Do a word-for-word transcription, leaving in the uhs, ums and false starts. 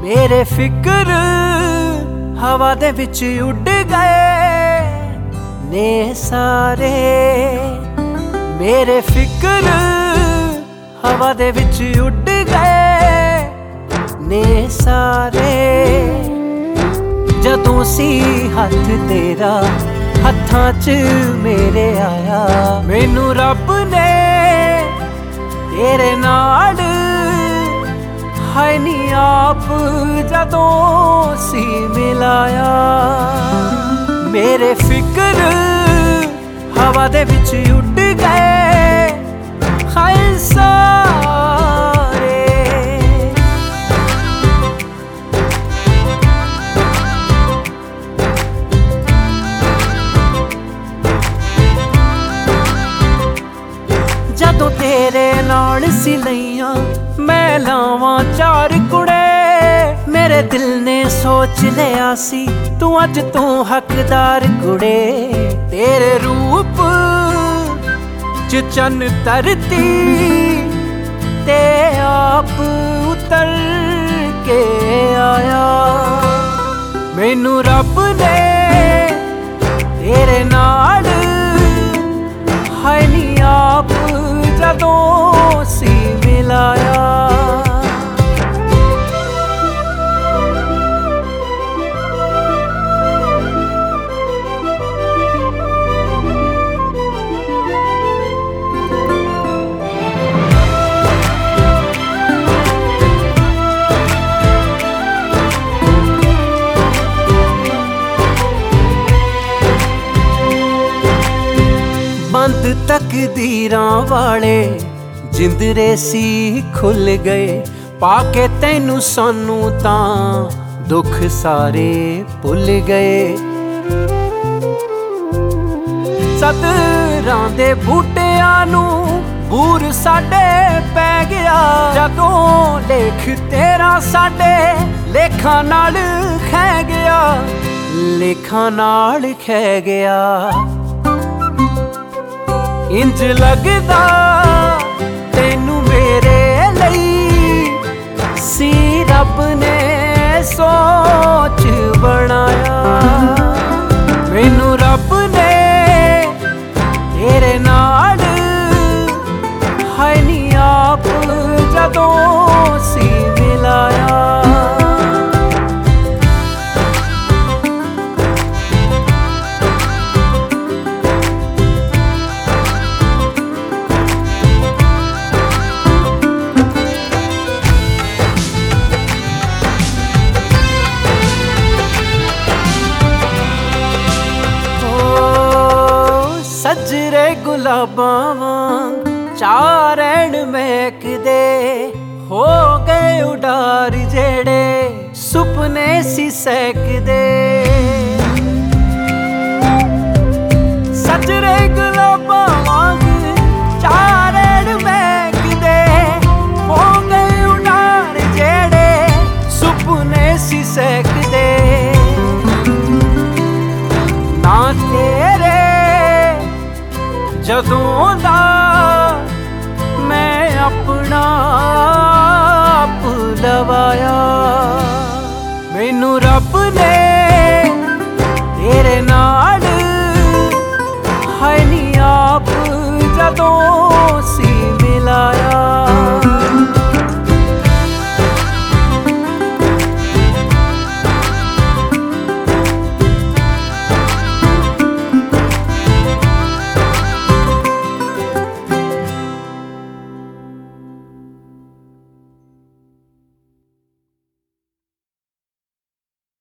मेरे फिक्र हवा दे विच उड़ गए ने सारे। मेरे फिक्र हवा दे विच उड़ गए ने सारे। जदों सी हथ तेरा हत्थां च मेरे आया, मैनू रब ने तेरे नाल हाय नी आप जदों सी मिलाया। मेरे फिक्र हवा दे विच उड़ गए हाय सारे। जदों तेरे नाल सी लईयां मैं लावां चार कुड़े, मेरे दिल ने सोच लिया सी तू अज तू हकदार कुड़े। तेरे रूप च चन तरती ते आप उतर के आया। मैनू रब ने तेरे नाल हाय नी आप जदों सी मिलाया। बंद तकदीरां वाले जिंदरे सी खुल गए, पाके तैनू सानू तां दुख सारे भुल गए। सदरां दे बूटियां नू बूर साडे पै गया, जदों लेख तेरा साडे लेखां नाल खै गया, लेखां नाल खै गया। इंज लगदा तैनू मेरे लई सी रब ने सोच बनाया। मैनू रब ने तेरे नाल हाय नी आप जदों सी मिलाया। सजरे गुलाबां वांग चारण महकदे हो गए उडार जेड़े सुपने सी सहकदे। सजरे गुलाबां वांग चारण महकदे हो गए उडार जेड़े सुपने सी सहकदे। ना तेरे जदों दा मैं अपना आप लवाया। मैनू रब ने तेरे नाल हाय नी आप जदों